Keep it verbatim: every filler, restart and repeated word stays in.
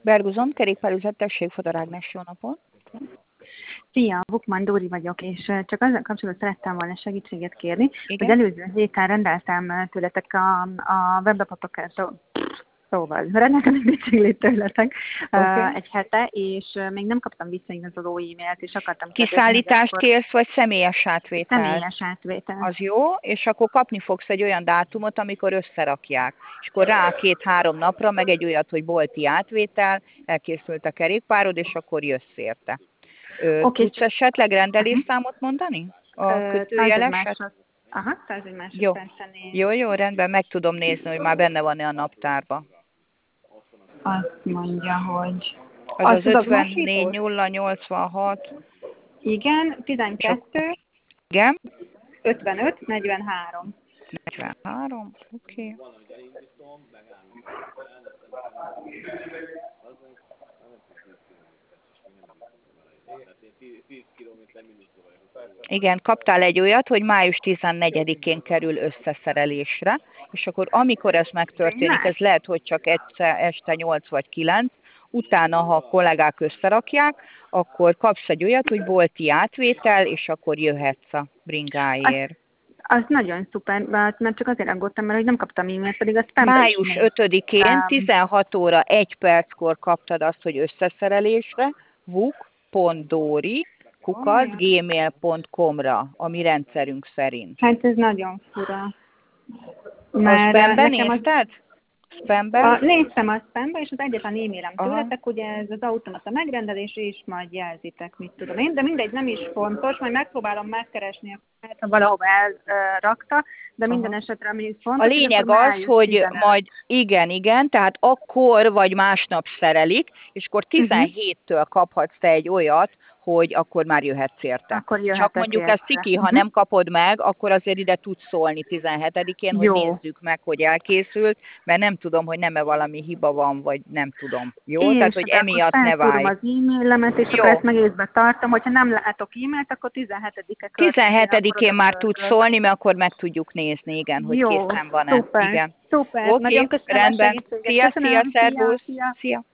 Berguzon, kerékpárüzlet, tessék, Fodor Ágnes, jó napot! Szia, Bukman Dóri vagyok, és csak azzal kapcsolatban szerettem volna segítséget kérni, Igen? hogy előző héten rendeltem tőletek a, a webapokat, szóval rendeltem egy biciklét tőletek Okay. egy hete, és még nem kaptam visszaigazoló e-mailt, és akartam Kiszállítást akkor... kérsz, vagy személyes átvételt? Személyes átvételt. Az jó, és akkor kapni fogsz egy olyan dátumot, amikor összerakják. És akkor rá két-három napra, meg egy olyat, hogy bolti átvétel, elkészült a kerékpárod, és akkor jössz érte. Ö, okay. Tudsz esetleg rendelésszámot mondani? A kötőjeleset? Aha, százegy jó. másodpercen én... Jó, jó, rendben, meg tudom nézni, hogy már benne van-e a naptárba. Azt mondja, hogy... Az az, az ötvennégy nulla nyolcvanhat. Igen, tizenkettő. Igen. ötvenöt negyvenhárom. negyvenhárom, oké. Okay. Igen, kaptál egy olyat, hogy május tizennegyedikén kerül összeszerelésre, és akkor amikor ez megtörténik, ez lehet, hogy csak egyszer este nyolc vagy kilenc, utána, ha a kollégák összerakják, akkor kapsz egy olyat, hogy bolti átvétel, és akkor jöhetsz a bringáért. Az nagyon szuper, mert csak azért aggódtam, mert hogy nem kaptam e-mailt, pedig azt nem május ötödikén tizenhat óra egy perckor kaptad azt, hogy összeszerelésre, vuk pont dori kukac gmail pont com-ra, a mi rendszerünk szerint. Hát ez nagyon fura. Mert a spamben nézted? Spamben? A, néztem a spamben, és az egyetlen e-mailem tőletek, ugye ez az automata megrendelés, és majd jelzitek, mit tudom én, de mindegy, nem is fontos, majd megpróbálom megkeresni, ha valahova elrakta, de minden Aha. esetre, ami fontos. A lényeg az, hogy tizenöt majd igen, igen, tehát akkor vagy másnap szerelik, és akkor tizenhéttől kaphatsz te egy olyat, hogy akkor már jöhetsz érte. Akkor Csak mondjuk érte. ez ciki, ha uh-huh. nem kapod meg, akkor azért ide tudsz szólni tizenhetedikén, hogy Jó. nézzük meg, hogy elkészült, mert nem tudom, hogy nem-e valami hiba van, vagy nem tudom. Jó? Én Tehát, hogy emiatt ne válj. az e-mailemet, és Jó. akkor ezt meg észbe tartom, hogyha nem látok e-mailt, akkor tizenhetedike tizenhetedikén már tudsz szólni, mert akkor meg tudjuk nézni, igen, hogy Jó, készen van-e. Szuper, igen. Szuper, Oké, nagyon köszönöm rendben. a segítséget. Szia, Köszönöm, szia, szervusz. Szia. Szia.